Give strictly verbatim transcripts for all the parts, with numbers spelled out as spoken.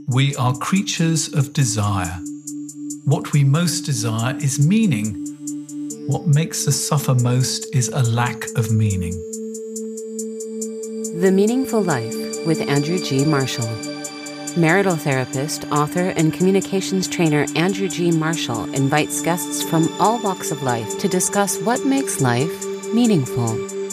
We are creatures of desire. What we most desire is meaning. What makes us suffer most is a lack of meaning. The Meaningful Life with Andrew G. Marshall. Marital therapist, author, and communications trainer Andrew G. Marshall invites guests from all walks of life to discuss what makes life meaningful.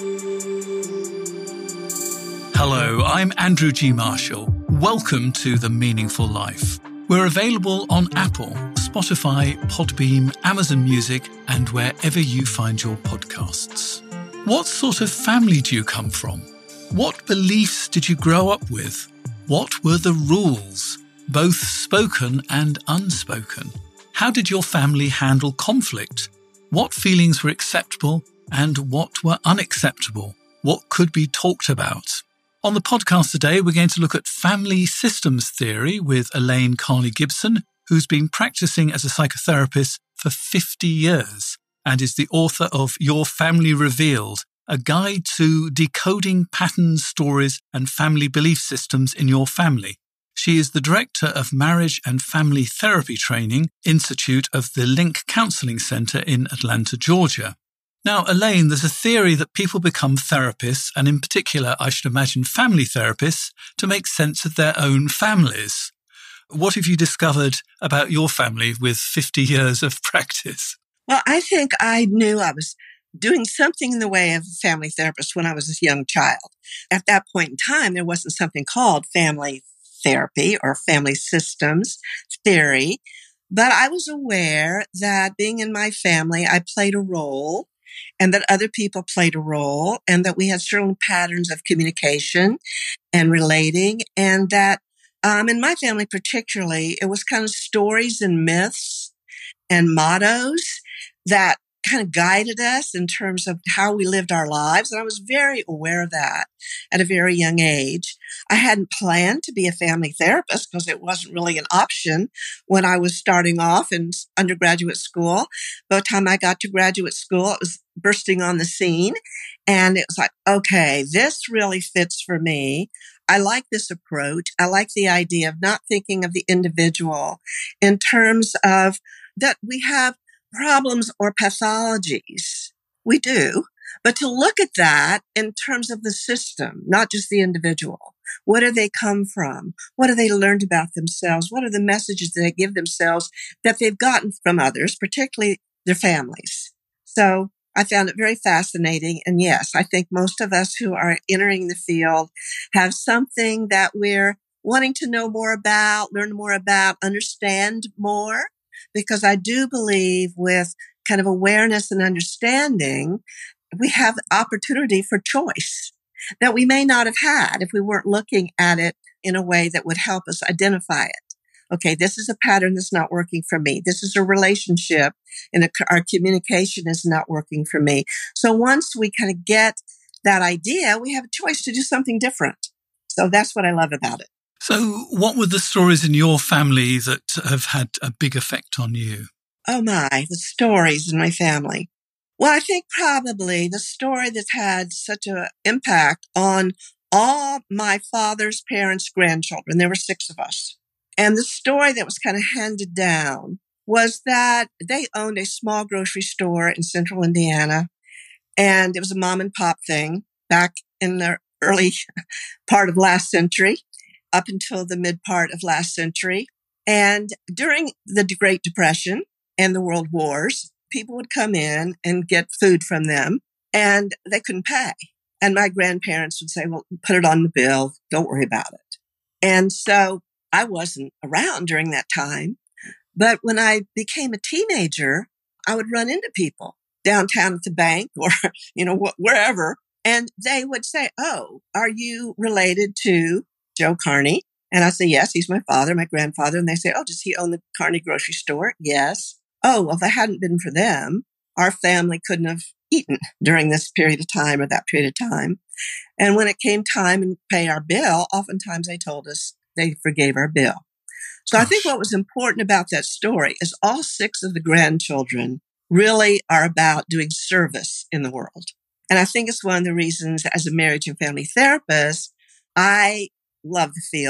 Hello, I'm Andrew G. Marshall. Welcome to The Meaningful Life. We're available on Apple, Spotify, Podbean, Amazon Music, and wherever you find your podcasts. What sort of family do you come from? What beliefs did you grow up with? What were the rules, both spoken and unspoken? How did your family handle conflict? What feelings were acceptable and what were unacceptable? What could be talked about? On the podcast today, we're going to look at family systems theory with Elaine Carney-Gibson, who's been practicing as a psychotherapist for fifty years and is the author of Your Family Revealed, a guide to decoding patterns, stories, and family belief systems in your family. She is the director of Marriage and Family Therapy Training Institute of the Link Counseling Center in Atlanta, Georgia. Now, Elaine, there's a theory that people become therapists, and in particular, I should imagine family therapists, to make sense of their own families. What have you discovered about your family with fifty years of practice? Well, I think I knew I was doing something in the way of a family therapist when I was a young child. At that point in time, there wasn't something called family therapy or family systems theory, but I was aware that being in my family, I played a role, and that other people played a role, and that we had certain patterns of communication and relating, and that um, in my family particularly, it was kind of stories and myths and mottos that kind of guided us in terms of how we lived our lives. And I was very aware of that at a very young age. I hadn't planned to be a family therapist because it wasn't really an option when I was starting off in undergraduate school. By the time I got to graduate school, it was bursting on the scene. And it was like, okay, this really fits for me. I like this approach. I like the idea of not thinking of the individual in terms of that we have problems or pathologies. We do. But to look at that in terms of the system, not just the individual. What do they come from? What have they learned about themselves? What are the messages that they give themselves that they've gotten from others, particularly their families? So I found it very fascinating. And yes, I think most of us who are entering the field have something that we're wanting to know more about, learn more about, understand more. Because I do believe with kind of awareness and understanding, we have opportunity for choice that we may not have had if we weren't looking at it in a way that would help us identify it. Okay, this is a pattern that's not working for me. This is a relationship and a, our communication is not working for me. So once we kind of get that idea, we have a choice to do something different. So that's what I love about it. So what were the stories in your family that have had a big effect on you? Oh my, the stories in my family. Well, I think probably the story that's had such an impact on all my father's parents' grandchildren, there were six of us. And the story that was kind of handed down was that they owned a small grocery store in central Indiana. And it was a mom and pop thing back in the early part of last century, up until the mid part of last century. And during the Great Depression and the World Wars, people would come in and get food from them and they couldn't pay. And my grandparents would say, well, put it on the bill. Don't worry about it. And so I wasn't around during that time. But when I became a teenager, I would run into people downtown at the bank or, you know, wh- wherever. And they would say, oh, are you related to Joe Carney? And I say, yes, he's my father, my grandfather. And they say, oh, does he own the Carney grocery store? Yes. Oh, well, if it hadn't been for them, our family couldn't have eaten during this period of time or that period of time. And when it came time to pay our bill, oftentimes they told us they forgave our bill. So Gosh. I think what was important about that story is all six of the grandchildren really are about doing service in the world. And I think it's one of the reasons as a marriage and family therapist, I love the field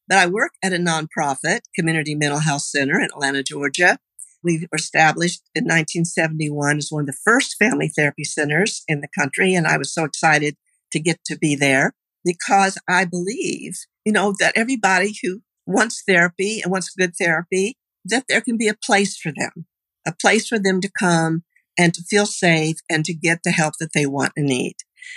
But I work at a nonprofit community mental health center in Atlanta, Georgia. We were established in nineteen seventy-one as one of the first family therapy centers in the country. And I was so excited to get to be there because I believe, you know, that everybody who wants therapy and wants good therapy, that there can be a place for them, a place for them to come and to feel safe and to get the help that they want and need.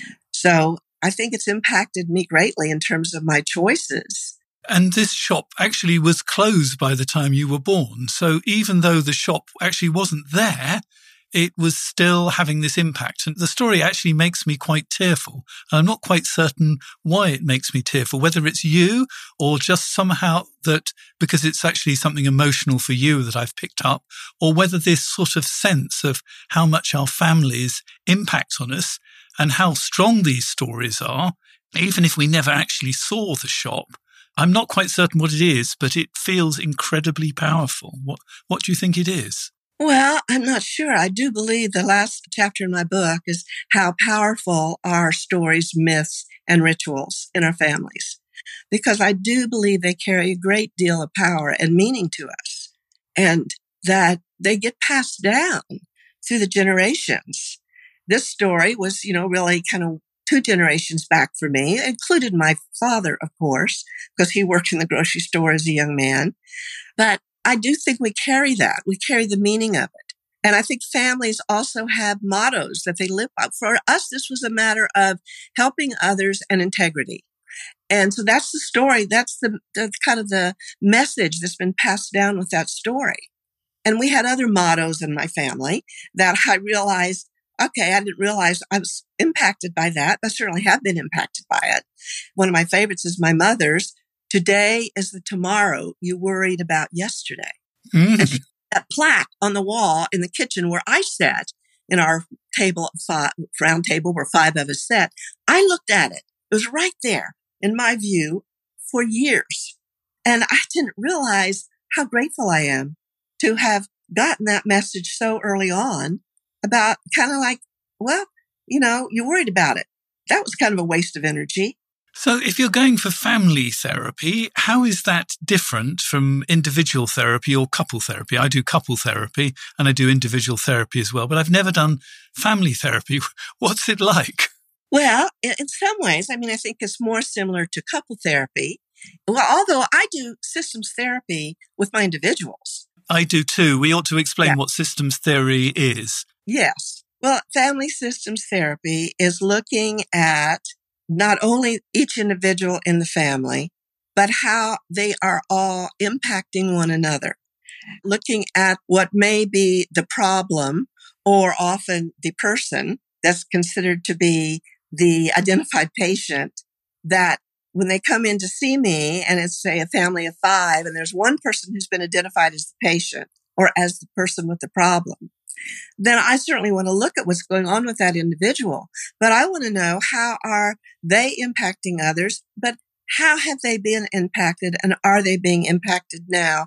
So I think it's impacted me greatly in terms of my choices. And this shop actually was closed by the time you were born. So even though the shop actually wasn't there, it was still having this impact. And the story actually makes me quite tearful. And I'm not quite certain why it makes me tearful, whether it's you or just somehow that because it's actually something emotional for you that I've picked up, or whether this sort of sense of how much our families impact on us and how strong these stories are, even if we never actually saw the shop. I'm not quite certain what it is, but it feels incredibly powerful. What what do you think it is? Well, I'm not sure. I do believe the last chapter in my book is how powerful are stories, myths, and rituals in our families. Because I do believe they carry a great deal of power and meaning to us, and that they get passed down through the generations. This story was, you know, really kind of two generations back for me. It included my father, of course, because he worked in the grocery store as a young man. But I do think we carry that. We carry the meaning of it. And I think families also have mottos that they live by. For us, this was a matter of helping others and integrity. And so that's the story. That's the, the kind of the message that's been passed down with that story. And we had other mottos in my family that I realized, okay, I didn't realize I was impacted by that. I certainly have been impacted by it. One of my favorites is my mother's. Today is the tomorrow you worried about yesterday. Mm. And she had that plaque on the wall in the kitchen where I sat in our table, five, round table where five of us sat. I looked at it. It was right there in my view for years. And I didn't realize how grateful I am to have gotten that message so early on about kind of like, well, you know, you worried about it. That was kind of a waste of energy. So if you're going for family therapy, how is that different from individual therapy or couple therapy? I do couple therapy and I do individual therapy as well, but I've never done family therapy. What's it like? Well, in some ways, I mean, I think it's more similar to couple therapy. Well, although I do systems therapy with my individuals. I do too. We ought to explain yeah. what systems theory is. Yes. Well, family systems therapy is looking at not only each individual in the family, but how they are all impacting one another. Looking at what may be the problem or often the person that's considered to be the identified patient, that when they come in to see me and it's, say, a family of five and there's one person who's been identified as the patient or as the person with the problem, then I certainly want to look at what's going on with that individual. But I want to know, how are they impacting others? But how have they been impacted, and are they being impacted now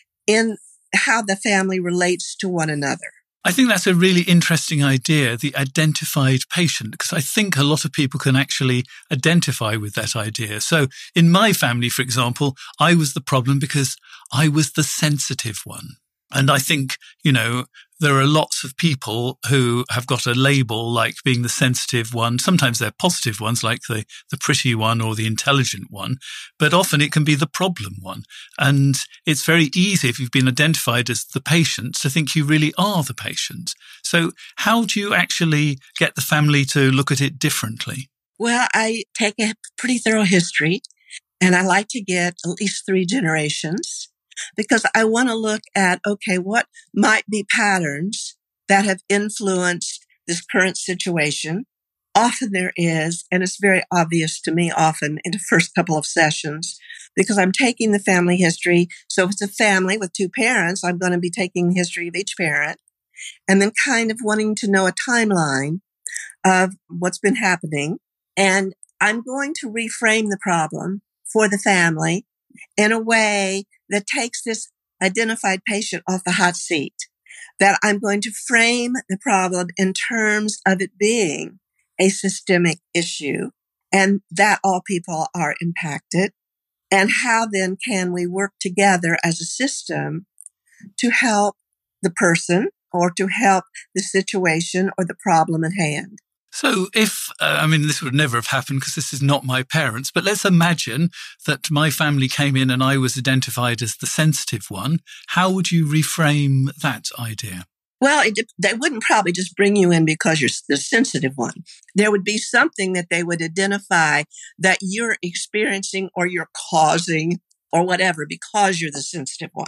in how the family relates to one another? I think that's a really interesting idea, the identified patient, because I think a lot of people can actually identify with that idea. So in my family, for example, I was the problem because I was the sensitive one. And I think, you know, there are lots of people who have got a label like being the sensitive one. Sometimes they're positive ones, like the, the pretty one or the intelligent one, but often it can be the problem one. And it's very easy, if you've been identified as the patient, to think you really are the patient. So how do you actually get the family to look at it differently? Well, I take a pretty thorough history, and I like to get at least three generations, because I want to look at, okay, what might be patterns that have influenced this current situation. Often there is, and it's very obvious to me often in the first couple of sessions, because I'm taking the family history. So if it's a family with two parents, I'm going to be taking the history of each parent and then kind of wanting to know a timeline of what's been happening. And I'm going to reframe the problem for the family in a way that takes this identified patient off the hot seat, that I'm going to frame the problem in terms of it being a systemic issue and that all people are impacted. And how then can we work together as a system to help the person or to help the situation or the problem at hand? So if, uh, I mean, this would never have happened because this is not my parents, but let's imagine that my family came in and I was identified as the sensitive one. How would you reframe that idea? Well, it, they wouldn't probably just bring you in because you're the sensitive one. There would be something that they would identify that you're experiencing or you're causing or whatever because you're the sensitive one.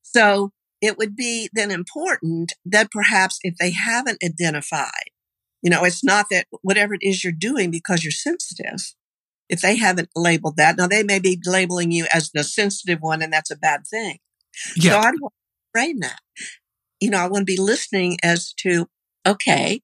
So it would be then important that perhaps if they haven't identified, you know, it's not that whatever it is you're doing because you're sensitive, if they haven't labeled that, now they may be labeling you as the sensitive one and that's a bad thing. Yeah. So I don't want to frame that. You know, I want to be listening as to, okay,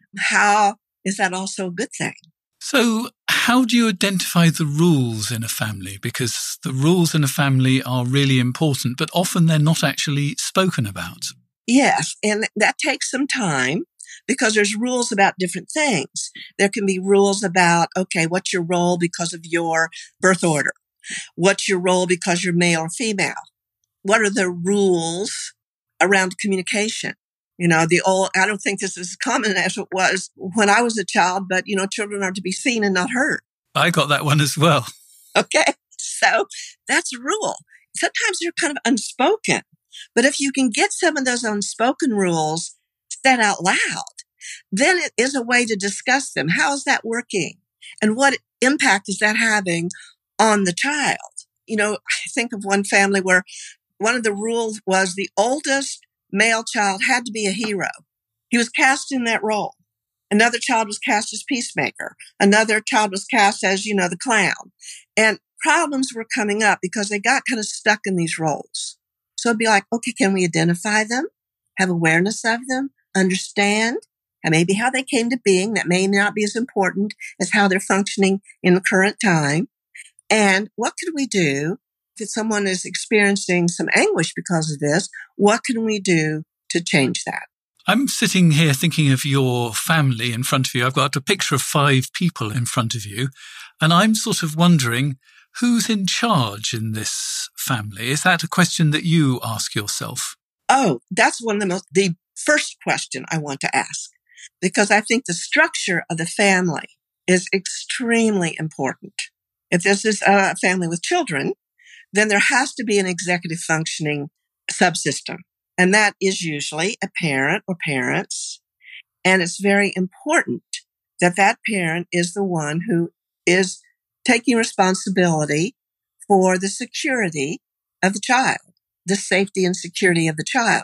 how is that also a good thing? So how do you identify the rules in a family? Because the rules in a family are really important, but often they're not actually spoken about. Yes, and that takes some time because there's rules about different things. There can be rules about, okay, what's your role because of your birth order? What's your role because you're male or female? What are the rules around communication? You know, the old, I don't think this is as common as it was when I was a child, but, you know, children are to be seen and not heard. I got that one as well. Okay. So that's a rule. Sometimes they're kind of unspoken, but if you can get some of those unspoken rules said out loud, then it is a way to discuss them. How is that working? And what impact is that having on the child? You know, I think of one family where one of the rules was the oldest male child had to be a hero. He was cast in that role. Another child was cast as peacemaker. Another child was cast as, you know, the clown. And problems were coming up because they got kind of stuck in these roles. So it'd be like, okay, can we identify them, have awareness of them, understand, and maybe how they came to being? That may not be as important as how they're functioning in the current time. And what could we do if someone is experiencing some anguish because of this? What can we do to change that? I'm sitting here thinking of your family in front of you. I've got a picture of five people in front of you, and I'm sort of wondering who's in charge in this family. Is that a question that you ask yourself? Oh, that's one of the most, the first question I want to ask, because I think the structure of the family is extremely important. If this is a family with children, then there has to be an executive functioning subsystem. And that is usually a parent or parents. And it's very important that that parent is the one who is taking responsibility for the security of the child, the safety and security of the child.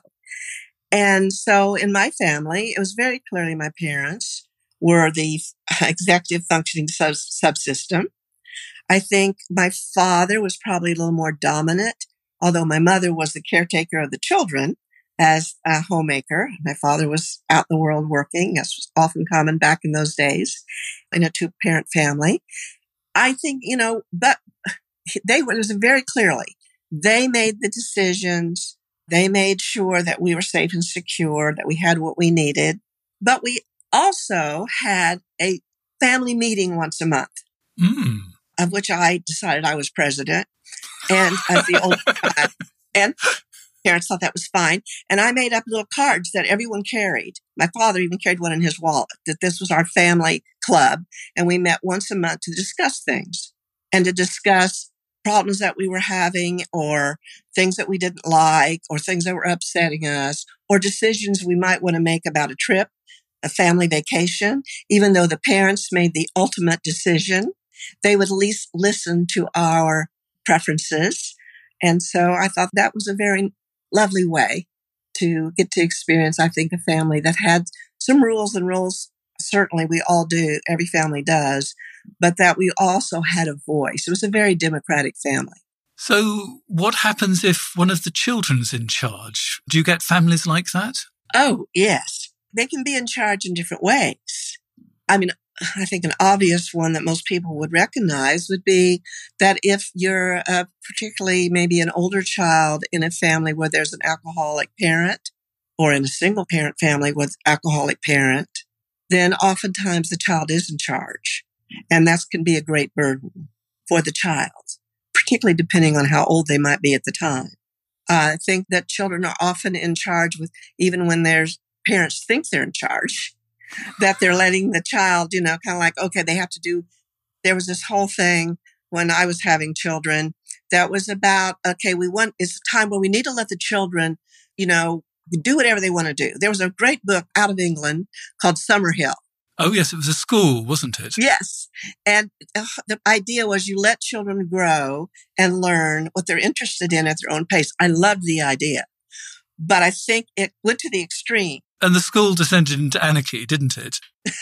And so in my family, it was very clearly my parents were the executive functioning sub- subsystem. I think my father was probably a little more dominant, although my mother was the caretaker of the children as a homemaker. My father was out in the world working, as was often common back in those days, in a two-parent family. I think, you know, but they were, it was very clearly, they made the decisions. They made sure that we were safe and secure, that we had what we needed. But we also had a family meeting once a month, Mm. of which I decided I was president, and as the old child, and parents thought that was fine. And I made up little cards that everyone carried. My father even carried one in his wallet, that this was our family club. And we met once a month to discuss things and to discuss problems that we were having, or things that we didn't like, or things that were upsetting us, or decisions we might want to make about a trip, a family vacation. Even though the parents made the ultimate decision, they would at least listen to our preferences. And so I thought that was a very lovely way to get to experience, I think, a family that had some rules and rules. Certainly we all do. Every family does. But that we also had a voice. It was a very democratic family. So what happens if one of the children's in charge? Do you get families like that? Oh, yes. They can be in charge in different ways. I mean, I think an obvious one that most people would recognize would be that if you're uh, particularly maybe an older child in a family where there's an alcoholic parent, or in a single parent family with alcoholic parent, then oftentimes the child is in charge. And that can be a great burden for the child, particularly depending on how old they might be at the time. Uh, I think that children are often in charge with, even when there's parents think they're in charge, that they're letting the child, you know, kind of like, okay, they have to do, there was this whole thing when I was having children that was about, okay, we want, it's a time where we need to let the children, you know, do whatever they want to do. There was a great book out of England called Summerhill. Oh, yes, it was a school, wasn't it? Yes. And the idea was you let children grow and learn what they're interested in at their own pace. I loved the idea. But I think it went to the extreme. And the school descended into anarchy, didn't it?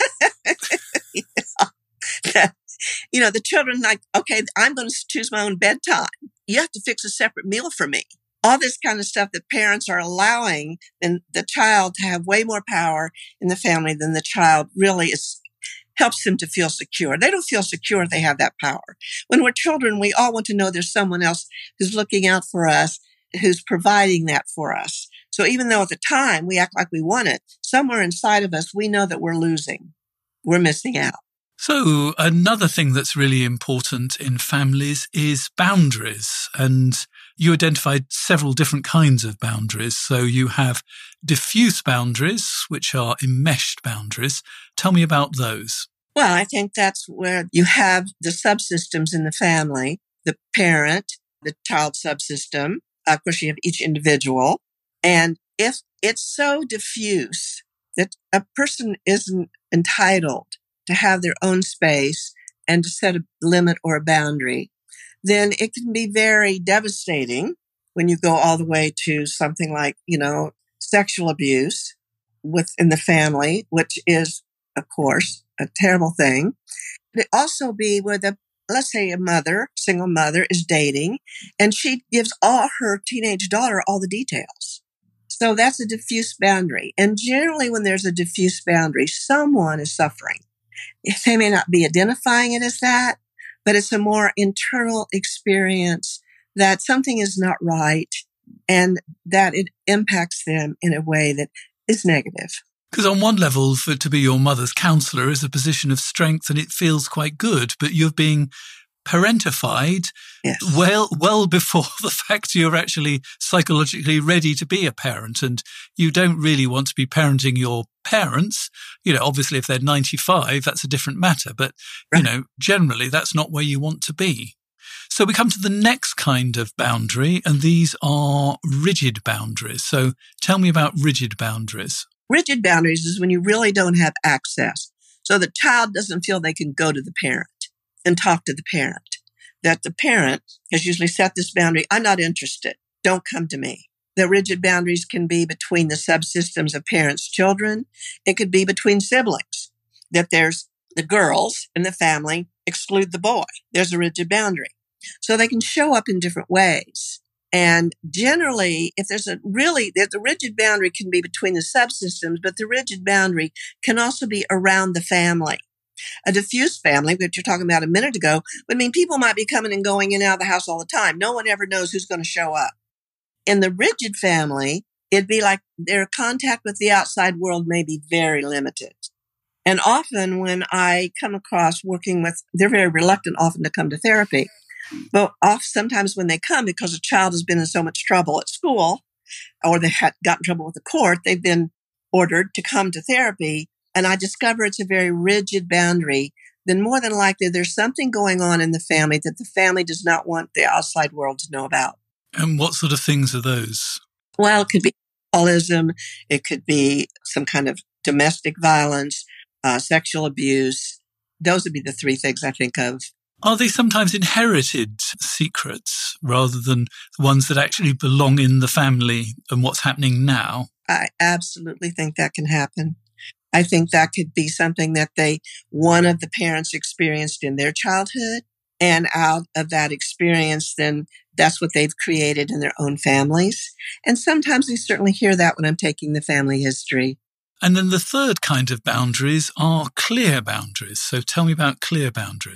Yeah. You know, the children like, okay, I'm going to choose my own bedtime. You have to fix a separate meal for me. All this kind of stuff that parents are allowing then the child to have way more power in the family than the child really is, helps them to feel secure. They don't feel secure if they have that power. When we're children, we all want to know there's someone else who's looking out for us, who's providing that for us. So even though at the time we act like we want it, somewhere inside of us, we know that we're losing. We're missing out. So another thing that's really important in families is boundaries. And you identified several different kinds of boundaries. So you have diffuse boundaries, which are enmeshed boundaries. Tell me about those. Well, I think that's where you have the subsystems in the family, the parent, the child subsystem. Of course, you have each individual. And if it's so diffuse that a person isn't entitled to have their own space and to set a limit or a boundary, then it can be very devastating when you go all the way to something like, you know, sexual abuse within the family, which is, of course, a terrible thing. It could also be where the, let's say a mother, single mother is dating, and she gives all her teenage daughter all the details. So that's a diffuse boundary. And generally when there's a diffuse boundary, someone is suffering. They may not be identifying it as that, but it's a more internal experience that something is not right and that it impacts them in a way that is negative. Because on one level, for to be your mother's counselor is a position of strength and it feels quite good, but you're being parentified yes. well well before the fact you're actually psychologically ready to be a parent, and you don't really want to be parenting your parents. You know, obviously if they're ninety-five, that's a different matter, but right. you know, generally that's not where you want to be. So we come to the next kind of boundary, and these are rigid boundaries. So tell me about rigid boundaries. Rigid boundaries is when you really don't have access. So the child doesn't feel they can go to the parent and talk to the parent. That the parent has usually set this boundary. I'm not interested. Don't come to me. The rigid boundaries can be between the subsystems of parents, children. It could be between siblings. That there's the girls in the family exclude the boy. There's a rigid boundary. So they can show up in different ways. And generally, if there's a really, the rigid boundary can be between the subsystems, but the rigid boundary can also be around the family. A diffuse family, which you're talking about a minute ago, would mean people might be coming and going in and out of the house all the time. No one ever knows who's going to show up. In the rigid family, it'd be like their contact with the outside world may be very limited. And often when I come across working with, they're very reluctant often to come to therapy. But off sometimes when they come, because a child has been in so much trouble at school, or they had got in trouble with the court, they've been ordered to come to therapy. And I discover it's a very rigid boundary, then more than likely there's something going on in the family that the family does not want the outside world to know about. And what sort of things are those? Well, it could be alcoholism. It could be some kind of domestic violence, uh, sexual abuse. Those would be the three things I think of. Are they sometimes inherited secrets rather than the ones that actually belong in the family and what's happening now? I absolutely think that can happen. I think that could be something that they, one of the parents experienced in their childhood, and out of that experience, then that's what they've created in their own families. And sometimes we certainly hear that when I'm taking the family history. And then the third kind of boundaries are clear boundaries. So tell me about clear boundaries.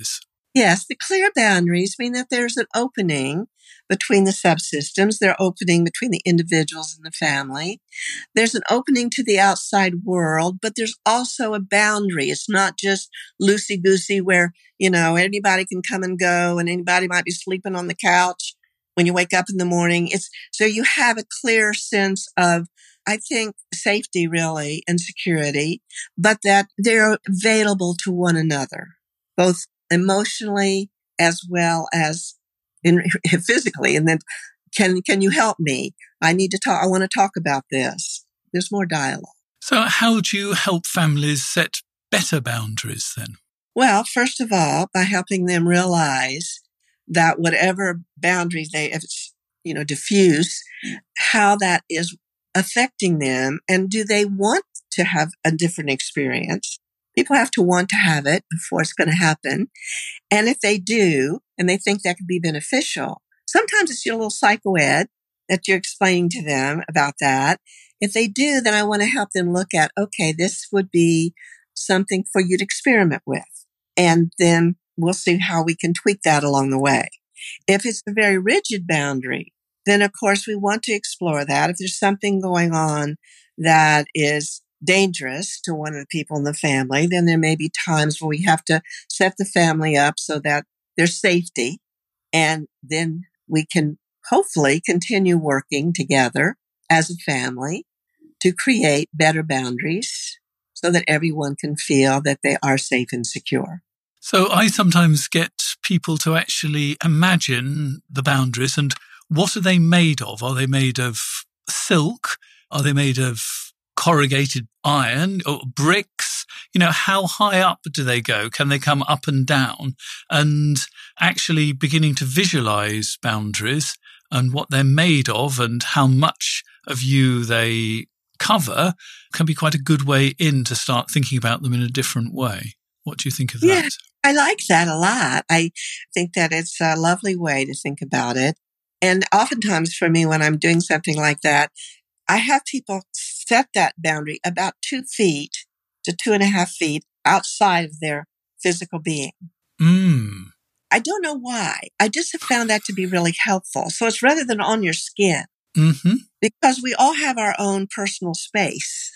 Yes, the clear boundaries mean that there's an opening between the subsystems. There's opening between the individuals and the family. There's an opening to the outside world, but there's also a boundary. It's not just loosey-goosey where, you know, anybody can come and go and anybody might be sleeping on the couch when you wake up in the morning. It's so you have a clear sense of, I think, safety really and security, but that they're available to one another, both emotionally as well as in physically. And then, can can you help me? I need to talk. I want to talk about this. There's more dialogue. So how do you help families set better boundaries then? Well, first of all, by helping them realize that whatever boundaries they, if it's, you know, diffuse, how that is affecting them, and do they want to have a different experience? People have to want to have it before it's going to happen. And if they do, and they think that could be beneficial, sometimes it's your little psychoed that you're explaining to them about that. If they do, then I want to help them look at, okay, this would be something for you to experiment with. And then we'll see how we can tweak that along the way. If it's a very rigid boundary, then of course we want to explore that. If there's something going on that is dangerous to one of the people in the family, then there may be times where we have to set the family up so that there's safety. And then we can hopefully continue working together as a family to create better boundaries so that everyone can feel that they are safe and secure. So I sometimes get people to actually imagine the boundaries and what are they made of? Are they made of silk? Are they made of corrugated iron or bricks? You know, how high up do they go? Can they come up and down? And actually beginning to visualize boundaries and what they're made of and how much of you they cover can be quite a good way in to start thinking about them in a different way. What do you think of yeah, that? I like that a lot. I think that it's a lovely way to think about it. And oftentimes for me, when I'm doing something like that, I have people set that boundary about two feet to two and a half feet outside of their physical being. Mm. I don't know why. I just have found that to be really helpful. So it's rather than on your skin, mm-hmm. because we all have our own personal space.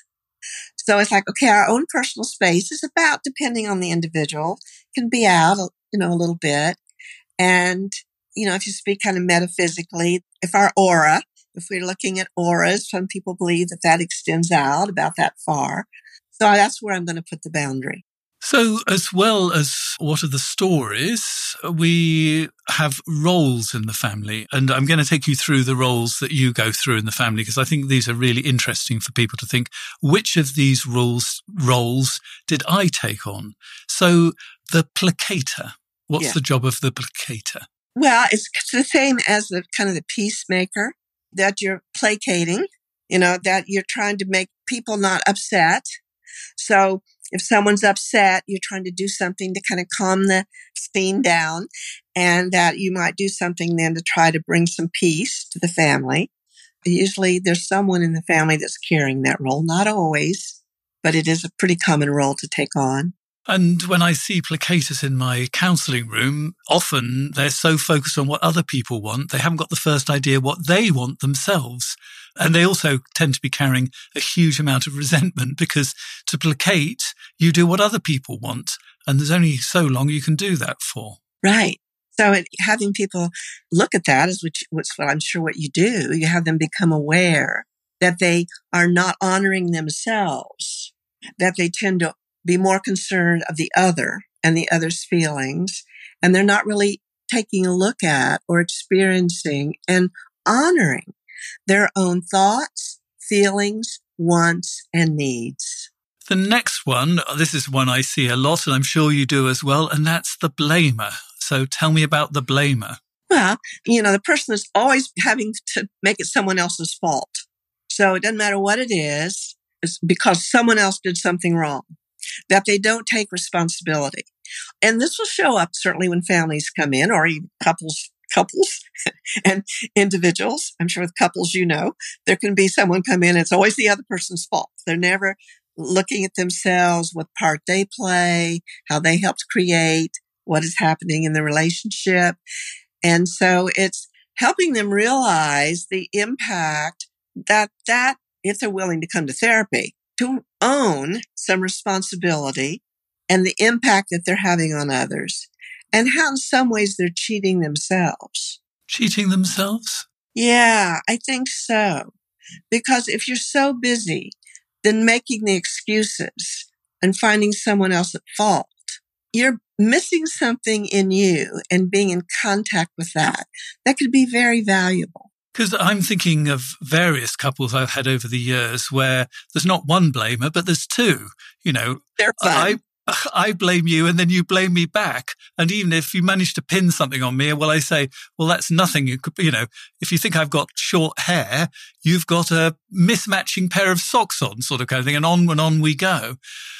So it's like, okay, our own personal space is about, depending on the individual, can be out, you know, a little bit. And, you know, if you speak kind of metaphysically, if our aura, if we're looking at auras, some people believe that that extends out about that far. So that's where I'm going to put the boundary. So as well as what are the stories, we have roles in the family. And I'm going to take you through the roles that you go through in the family, because I think these are really interesting for people to think, which of these roles, roles did I take on? So the placater, what's yeah. the job of the placater? Well, it's the same as the kind of the peacemaker, that you're placating, you know, that you're trying to make people not upset. So if someone's upset, you're trying to do something to kind of calm the scene down, and that you might do something then to try to bring some peace to the family. Usually there's someone in the family that's carrying that role. Not always, but it is a pretty common role to take on. And when I see placaters in my counselling room, often they're so focused on what other people want, they haven't got the first idea what they want themselves. And they also tend to be carrying a huge amount of resentment, because to placate, you do what other people want. And there's only so long you can do that for. Right. So it, having people look at that is which, what's what I'm sure what you do. You have them become aware that they are not honoring themselves, that they tend to be more concerned of the other and the other's feelings. And they're not really taking a look at or experiencing and honoring their own thoughts, feelings, wants, and needs. The next one, this is one I see a lot, and I'm sure you do as well, and that's the blamer. So tell me about the blamer. Well, you know, the person is always having to make it someone else's fault. So it doesn't matter what it is, it's because someone else did something wrong, that they don't take responsibility. And this will show up certainly when families come in, or even couples, couples and individuals. I'm sure with couples, you know, there can be someone come in, it's always the other person's fault. They're never looking at themselves, what part they play, how they helped create, what is happening in the relationship. And so it's helping them realize the impact that that, if they're willing to come to therapy, to own some responsibility and the impact that they're having on others, and how in some ways they're cheating themselves. Cheating themselves? Yeah, I think so. Because if you're so busy, then making the excuses and finding someone else at fault, you're missing something in you, and being in contact with that, that could be very valuable. Because I'm thinking of various couples I've had over the years where there's not one blamer, but there's two. You know, They're fun. I, I blame you and then you blame me back. And even if you manage to pin something on me, well, I say, well, that's nothing. You could, you know, if you think I've got short hair, you've got a mismatching pair of socks on, sort of kind of thing. And on and on we go.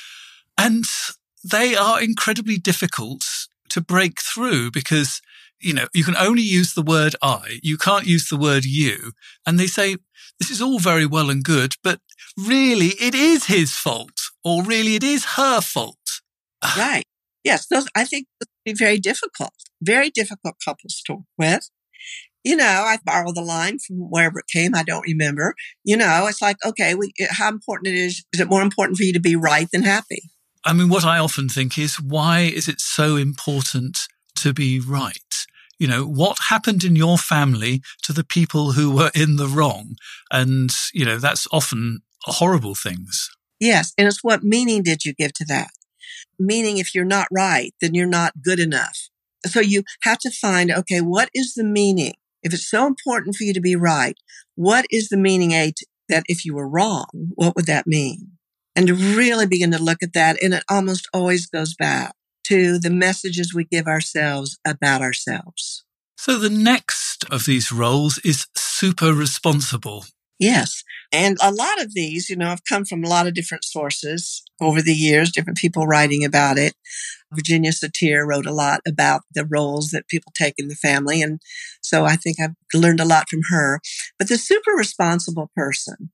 And they are incredibly difficult to break through because, you know, you can only use the word I. You can't use the word you. And they say, this is all very well and good, but really it is his fault, or really it is her fault. Right. Yes. Those, I think, would be very difficult, very difficult couples to work with. You know, I borrow the line from wherever it came. I don't remember. You know, it's like, okay, we, how important it is. Is it more important for you to be right than happy? I mean, what I often think is, why is it so important to be right? You know, what happened in your family to the people who were in the wrong? And, you know, that's often horrible things. Yes. And it's what meaning did you give to that? Meaning, if you're not right, then you're not good enough. So you have to find, okay, what is the meaning? If it's so important for you to be right, what is the meaning A, that if you were wrong, what would that mean? And to really begin to look at that. And it almost always goes back to the messages we give ourselves about ourselves. So the next of these roles is super responsible. Yes. And a lot of these, you know, have come from a lot of different sources over the years, different people writing about it. Virginia Satir wrote a lot about the roles that people take in the family. And so I think I've learned a lot from her. But the super responsible person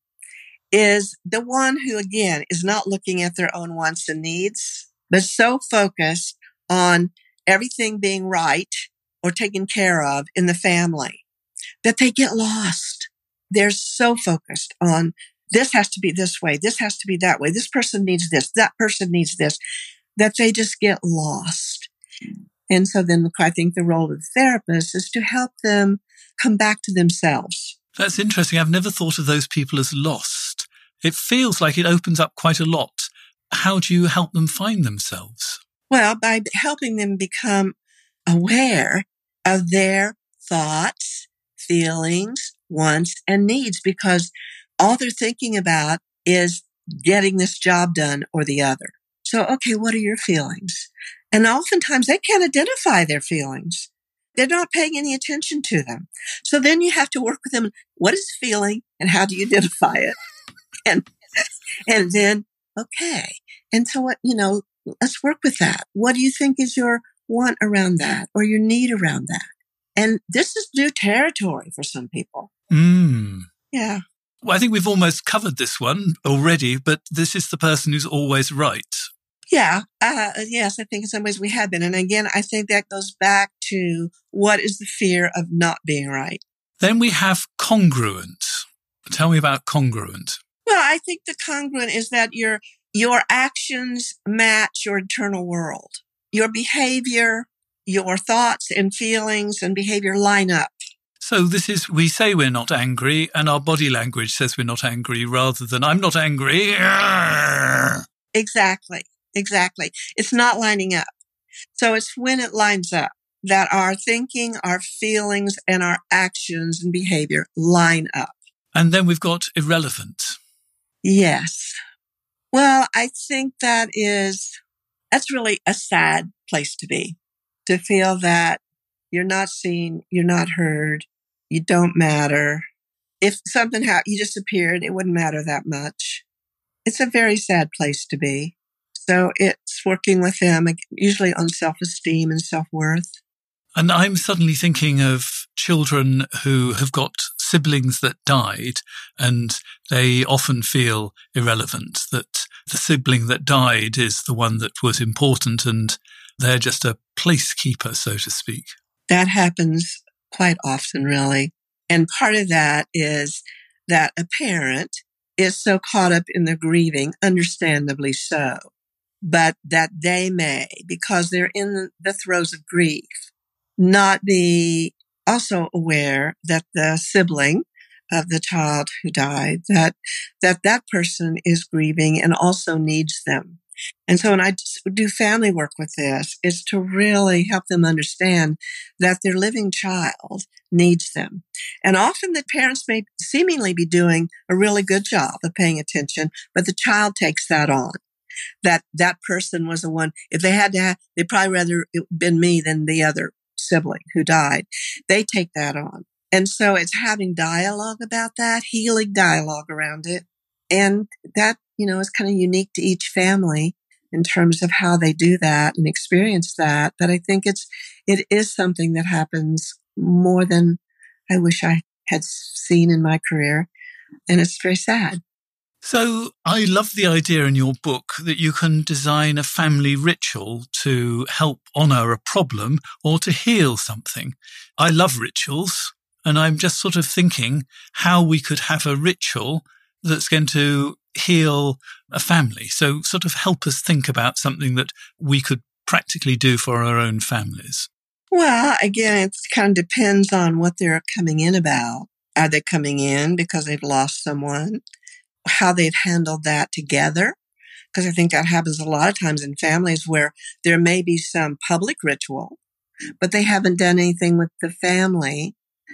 is the one who, again, is not looking at their own wants and needs, but so focused on everything being right or taken care of in the family that they get lost. They're so focused on, this has to be this way, this has to be that way, this person needs this, that person needs this, that they just get lost. And so then I think the role of the therapist is to help them come back to themselves. That's interesting. I've never thought of those people as lost. It feels like it opens up quite a lot. How do you help them find themselves? Well, by helping them become aware of their thoughts, feelings, wants, and needs, because all they're thinking about is getting this job done or the other. So, okay, what are your feelings? And oftentimes they can't identify their feelings. They're not paying any attention to them. So then you have to work with them. What is feeling and how do you identify it? And, and then, okay. And so what, you know, let's work with that. What do you think is your want around that or your need around that? And this is new territory for some people. Mm. Yeah. Well, I think we've almost covered this one already, but this is the person who's always right. Yeah. Uh, yes, I think in some ways we have been. And again, I think that goes back to what is the fear of not being right. Then we have congruent. Tell me about congruent. Well, I think the congruent is that your your actions match your internal world. Your behavior, your thoughts and feelings and behavior line up. So this is, we say we're not angry, and our body language says we're not angry, rather than I'm not angry. Exactly. Exactly. It's not lining up. So it's when it lines up that our thinking, our feelings, and our actions and behavior line up. And then we've got irrelevant. Yes. Well, I think that is, that's really a sad place to be, to feel that you're not seen, you're not heard, you don't matter. If something happened, you disappeared, it wouldn't matter that much. It's a very sad place to be. So it's working with them, usually on self-esteem and self-worth. And I'm suddenly thinking of children who have got siblings that died, and they often feel irrelevant, that the sibling that died is the one that was important, and they're just a placekeeper, so to speak. That happens quite often, really. And part of that is that a parent is so caught up in the grieving, understandably so, but that they may, because they're in the throes of grief, not be also aware that the sibling of the child who died, that that that person is grieving and also needs them. And so when I do family work with this, is to really help them understand that their living child needs them. And often the parents may seemingly be doing a really good job of paying attention, but the child takes that on. That that person was the one, if they had to have, they'd probably rather it been me than the other sibling who died. They take that on. And so it's having dialogue about that, healing dialogue around it. And that, you know, is kind of unique to each family in terms of how they do that and experience that. But I think it's, it is something that happens more than I wish I had seen in my career. And it's very sad. So I love the idea in your book that you can design a family ritual to help honor a problem or to heal something. I love rituals, and I'm just sort of thinking how we could have a ritual that's going to heal a family. So sort of help us think about something that we could practically do for our own families. Well, again, it kind of depends on what they're coming in about. Are they coming in because they've lost someone? How they've handled that together? Because I think that happens a lot of times in families where there may be some public ritual, but they haven't done anything with the family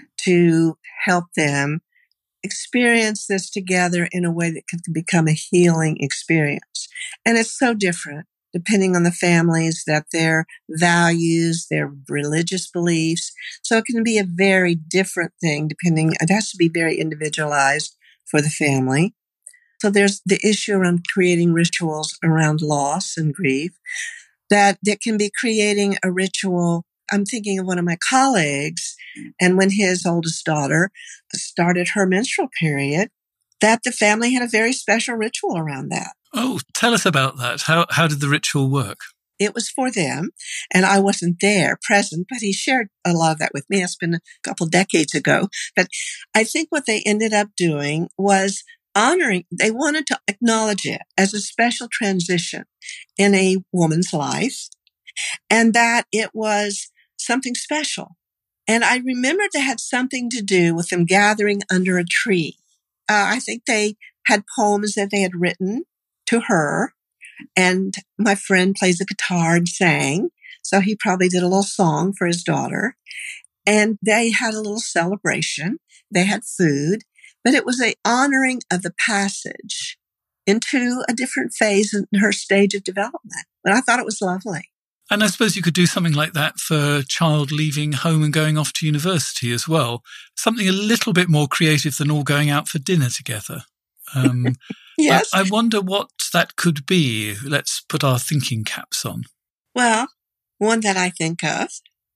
to help them experience this together in a way that can become a healing experience. And it's so different depending on the families, that their values, their religious beliefs. So it can be a very different thing depending, it has to be very individualized for the family. So there's the issue around creating rituals around loss and grief that, that can be creating a ritual. I'm thinking of one of my colleagues, and when his oldest daughter started her menstrual period, that the family had a very special ritual around that. Oh, tell us about that. How how did the ritual work? It was for them, and I wasn't there present, but he shared a lot of that with me. It's been a couple decades ago. But I think what they ended up doing was honoring, they wanted to acknowledge it as a special transition in a woman's life, and that it was something special. And I remembered that had something to do with them gathering under a tree. Uh, I think they had poems that they had written to her, and my friend plays the guitar and sang, so he probably did a little song for his daughter. And they had a little celebration. They had food, but it was a honoring of the passage into a different phase in her stage of development. And I thought it was lovely. And I suppose you could do something like that for a child leaving home and going off to university as well. Something a little bit more creative than all going out for dinner together. Um, yes. I, I wonder what that could be. Let's put our thinking caps on. Well, one that I think of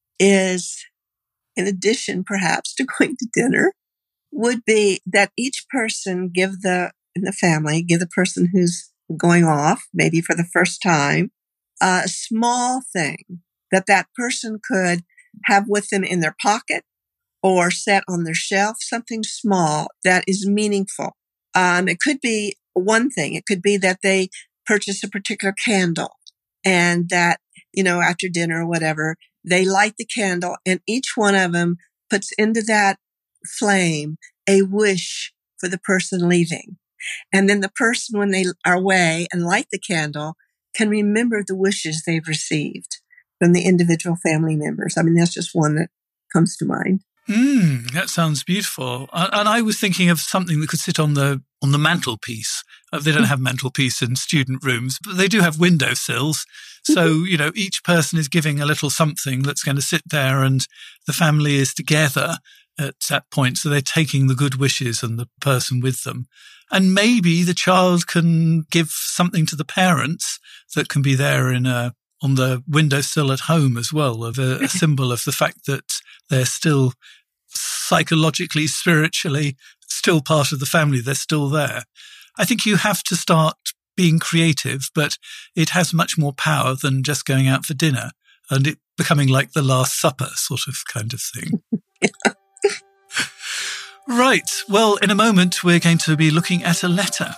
is, in addition perhaps to going to dinner, would be that each person give the, in the family, give the person who's going off, maybe for the first time, a small thing that that person could have with them in their pocket or set on their shelf, something small that is meaningful. Um, it could be one thing. It could be that they purchase a particular candle and that, you know, after dinner or whatever, they light the candle and each one of them puts into that flame a wish for the person leaving. And then the person, when they are away and light the candle, can remember the wishes they've received from the individual family members. I mean, that's just one that comes to mind. Mm, that sounds beautiful. And I was thinking of something that could sit on the on the mantelpiece. They don't have mantelpiece in student rooms, but they do have windowsills. So, you know, each person is giving a little something that's going to sit there and the family is together at that point. So they're taking the good wishes and the person with them. And maybe the child can give something to the parents that can be there in a on the windowsill at home as well, of a, a symbol of the fact that they're still psychologically, spiritually, still part of the family. They're still there. I think you have to start being creative, but it has much more power than just going out for dinner. and it becoming like the Last Supper sort of kind of thing. Yeah. Right. Well, in a moment, we're going to be looking at a letter.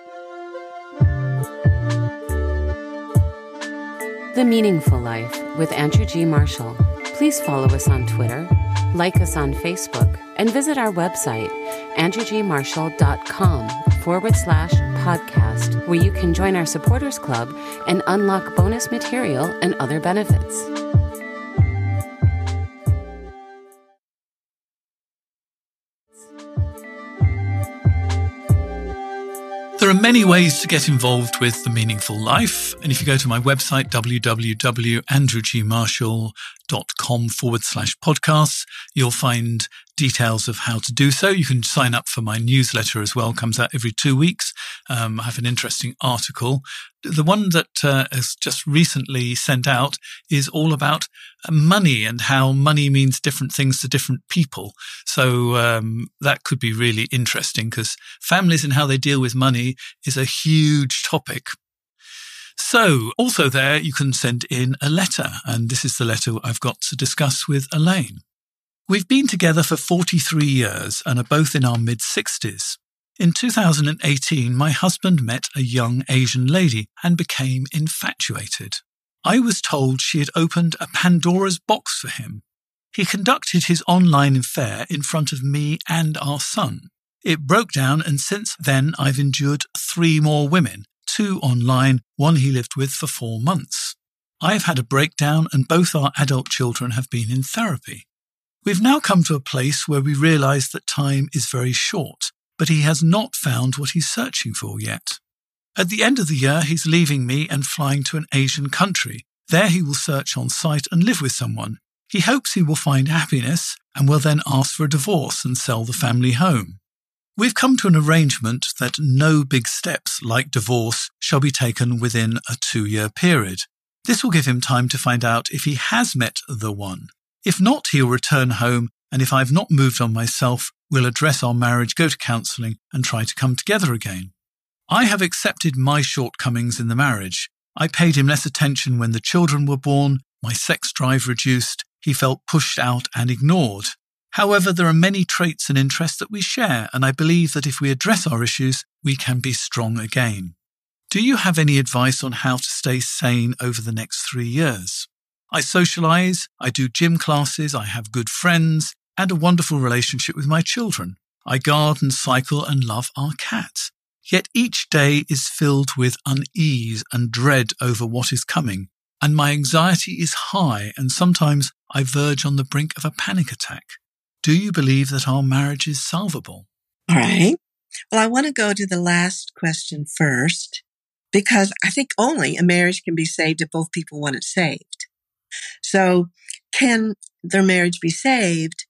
The Meaningful Life with Andrew G. Marshall. Please follow us on Twitter, like us on Facebook, and visit our website, andrewgmarshall.com forward slash podcast, where you can join our supporters club and unlock bonus material and other benefits. There are many ways to get involved with The Meaningful Life. And if you go to my website, www.andrewgmarshall.com forward slash podcasts, you'll find details of how to do so. You can sign up for my newsletter as well. It comes out every two weeks. Um, I have an interesting article. The one that uh, has just recently sent out is all about money and how money means different things to different people. So um, that could be really interesting because families and how they deal with money is a huge topic. So also there, you can send in a letter. And this is the letter I've got to discuss with Elaine. We've been together for forty-three years and are both in our mid-sixties. In two thousand eighteen, my husband met a young Asian lady and became infatuated. I was told she had opened a Pandora's box for him. He conducted his online affair in front of me and our son. It broke down, and since then I've endured three more women, two online, one he lived with for four months. I've had a breakdown and both our adult children have been in therapy. We've now come to a place where we realise that time is very short, but he has not found what he's searching for yet. At the end of the year, he's leaving me and flying to an Asian country. There he will search on site and live with someone. He hopes he will find happiness and will then ask for a divorce and sell the family home. We've come to an arrangement that no big steps like divorce shall be taken within a two-year period. This will give him time to find out if he has met the one. If not, he'll return home, and if I've not moved on myself, we'll address our marriage, go to counselling, and try to come together again. I have accepted my shortcomings in the marriage. I paid him less attention when the children were born, my sex drive reduced, he felt pushed out and ignored. However, there are many traits and interests that we share, and I believe that if we address our issues, we can be strong again. Do you have any advice on how to stay sane over the next three years? I socialise, I do gym classes, I have good friends, and a wonderful relationship with my children. I garden, cycle, and love our cat. Yet each day is filled with unease and dread over what is coming, and my anxiety is high, and sometimes I verge on the brink of a panic attack. Do you believe that our marriage is solvable? All right. Well, I want to go to the last question first, because I think only a marriage can be saved if both people want it saved. So can their marriage be saved?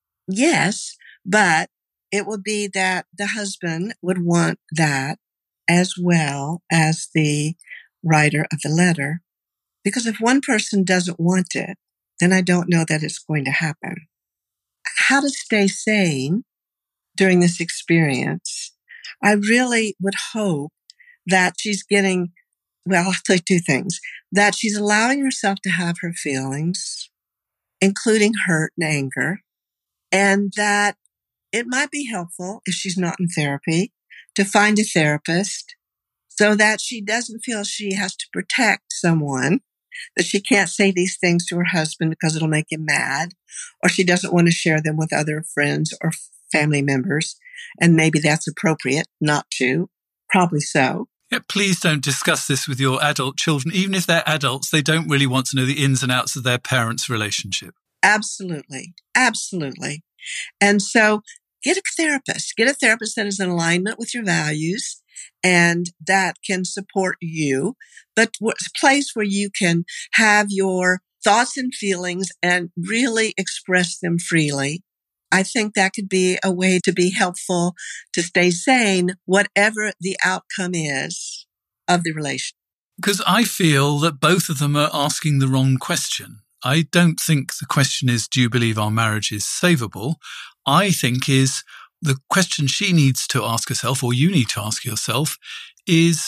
Yes, but it would be that the husband would want that as well as the writer of the letter. Because if one person doesn't want it, then I don't know that it's going to happen. How to stay sane during this experience? I really would hope that she's getting, well, I'll tell you two things, that she's allowing herself to have her feelings, including hurt and anger, and that it might be helpful if she's not in therapy to find a therapist so that she doesn't feel she has to protect someone, that she can't say these things to her husband because it'll make him mad, or she doesn't want to share them with other friends or family members. And maybe that's appropriate not to, probably so. Yeah, please don't discuss this with your adult children. Even if they're adults, they don't really want to know the ins and outs of their parents' relationship. Absolutely. Absolutely. And so get a therapist. Get a therapist that is in alignment with your values and that can support you, but a place where you can have your thoughts and feelings and really express them freely. I think that could be a way to be helpful to stay sane, whatever the outcome is of the relationship. Because I feel that both of them are asking the wrong question. I don't think the question is, do you believe our marriage is savable? I think is the question she needs to ask herself, or you need to ask yourself, is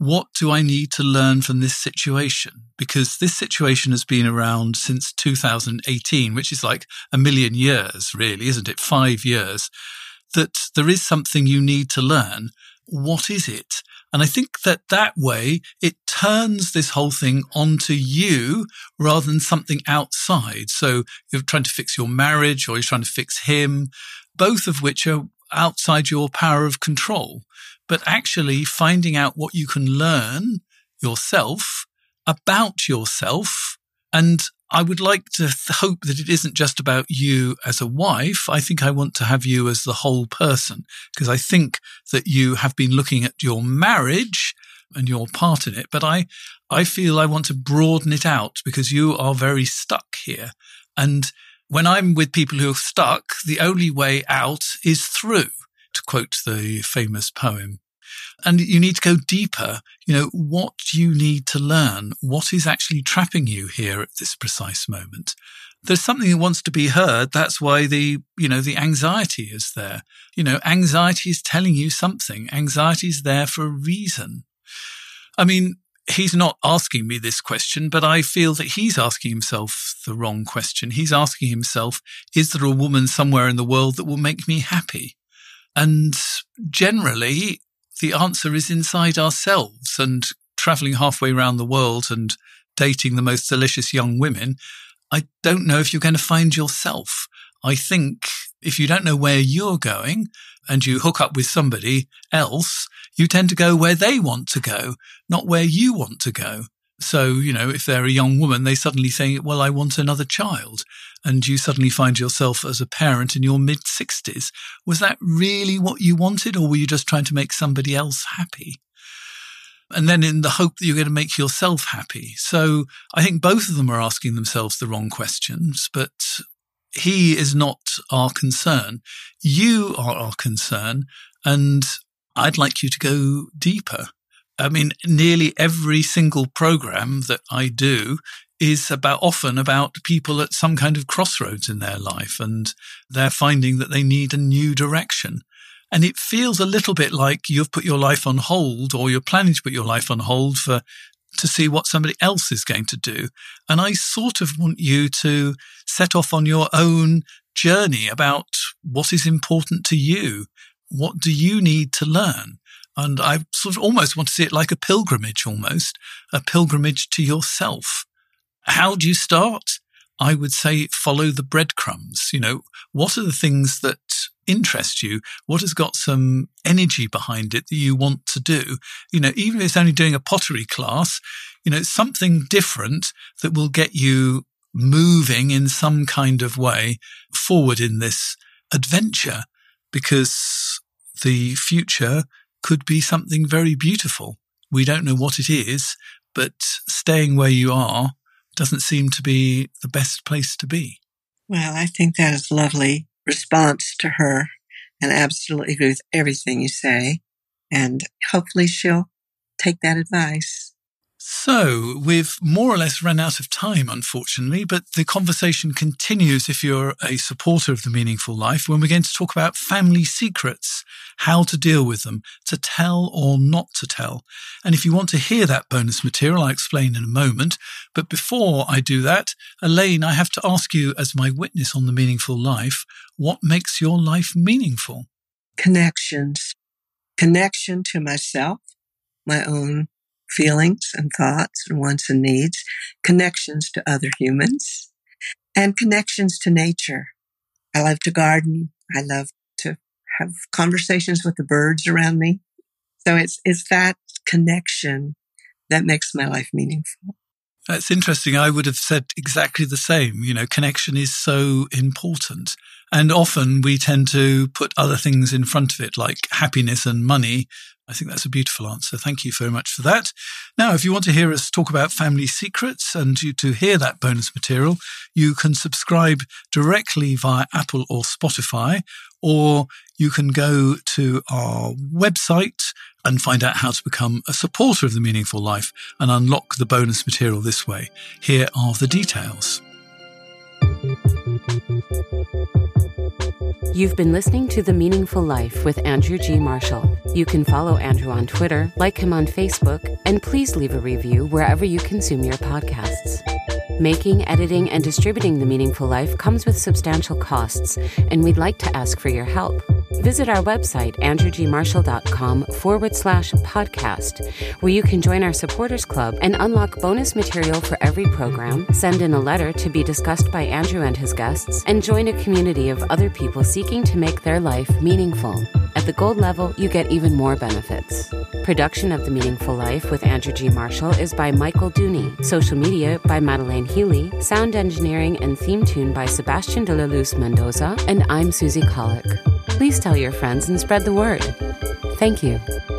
what do I need to learn from this situation? Because this situation has been around since two thousand eighteen, which is like a million years, really, isn't it? Five years. That there is something you need to learn. What is it? And I think that that way it turns this whole thing onto you rather than something outside. So you're trying to fix your marriage or you're trying to fix him, both of which are outside your power of control. But actually finding out what you can learn yourself about yourself. And I would like to th- hope that it isn't just about you as a wife. I think I want to have you as the whole person, because I think that you have been looking at your marriage and your part in it. But I, I feel I want to broaden it out because you are very stuck here. And when I'm with people who are stuck, the only way out is through, to quote the famous poem. And you need to go deeper. You know, what do you need to learn? What is actually trapping you here at this precise moment? There's something that wants to be heard. That's why the, you know, the anxiety is there. You know, anxiety is telling you something. Anxiety is there for a reason. I mean, he's not asking me this question, but I feel that he's asking himself the wrong question. He's asking himself, is there a woman somewhere in the world that will make me happy? And generally, the answer is inside ourselves, and traveling halfway around the world and dating the most delicious young women, I don't know if you're going to find yourself. I think if you don't know where you're going and you hook up with somebody else, you tend to go where they want to go, not where you want to go. So, you know, if they're a young woman, they suddenly say, well, I want another child. And you suddenly find yourself as a parent in your mid-sixties. Was that really what you wanted, or were you just trying to make somebody else happy? And then in the hope that you're going to make yourself happy. So I think both of them are asking themselves the wrong questions, but he is not our concern. You are our concern, and I'd like you to go deeper. I mean, nearly every single program that I do is about often about people at some kind of crossroads in their life, and they're finding that they need a new direction. And it feels a little bit like you've put your life on hold, or you're planning to put your life on hold for to see what somebody else is going to do. And I sort of want you to set off on your own journey about what is important to you. What do you need to learn? And I sort of almost want to see it like a pilgrimage, almost a pilgrimage to yourself. How do you start? I would say follow the breadcrumbs. You know, what are the things that interest you? What has got some energy behind it that you want to do? You know, even if it's only doing a pottery class, you know, something different that will get you moving in some kind of way forward in this adventure, because the future could be something very beautiful. We don't know what it is, but staying where you are doesn't seem to be the best place to be. Well, I think that is a lovely response to her, and absolutely agree with everything you say. And hopefully she'll take that advice. So we've more or less run out of time, unfortunately, but the conversation continues if you're a supporter of The Meaningful Life, when we're going to talk about family secrets, how to deal with them, to tell or not to tell. And if you want to hear that bonus material, I'll explain in a moment. But before I do that, Elaine, I have to ask you, as my witness on The Meaningful Life, what makes your life meaningful? Connections. Connection to myself, my own feelings and thoughts and wants and needs, connections to other humans, and connections to nature. I love to garden. I love to have conversations with the birds around me. So it's it's that connection that makes my life meaningful. That's interesting. I would have said exactly the same. You know, connection is so important. And often we tend to put other things in front of it, like happiness and money. I think that's a beautiful answer. Thank you very much for that. Now, if you want to hear us talk about family secrets and you to hear that bonus material, you can subscribe directly via Apple or Spotify, or you can go to our website and find out how to become a supporter of The Meaningful Life and unlock the bonus material this way. Here are the details. You've been listening to The Meaningful Life with Andrew G. Marshall. You can follow Andrew on Twitter, like him on Facebook, and please leave a review wherever you consume your podcasts. Making, editing, and distributing The Meaningful Life comes with substantial costs, and we'd like to ask for your help. Visit our website, andrewgmarshall.com forward slash podcast, where you can join our supporters club and unlock bonus material for every program, send in a letter to be discussed by Andrew and his guests, and join a community of other people seeking to make their life meaningful. At the gold level, you get even more benefits. Production of The Meaningful Life with Andrew G. Marshall is by Michael Dooney. Social media by Madeleine Healy. Sound engineering and theme tune by Sebastian de la Luz Mendoza. And I'm Susie Colick. Please tell your friends and spread the word. Thank you.